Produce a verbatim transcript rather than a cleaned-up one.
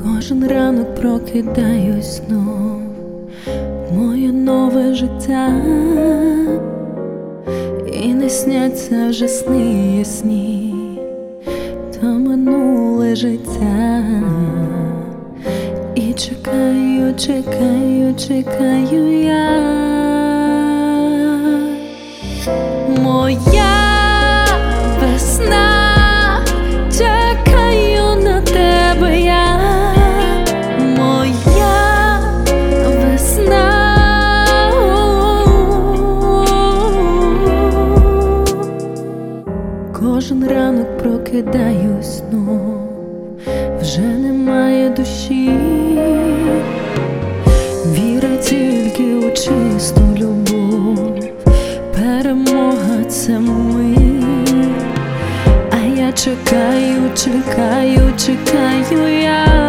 Кожен ранок прокидаюсь знов в моє нове життя, і не сняться вже сни ясні, то минуле життя. І чекаю, чекаю, чекаю я. Моя весна, чекаю на тебе я. Моя весна, кожен ранок прокидаюсь знов, вже немає душі, віра тільки у чисту любов, перемога — це ми. А я чекаю, чекаю, чекаю я.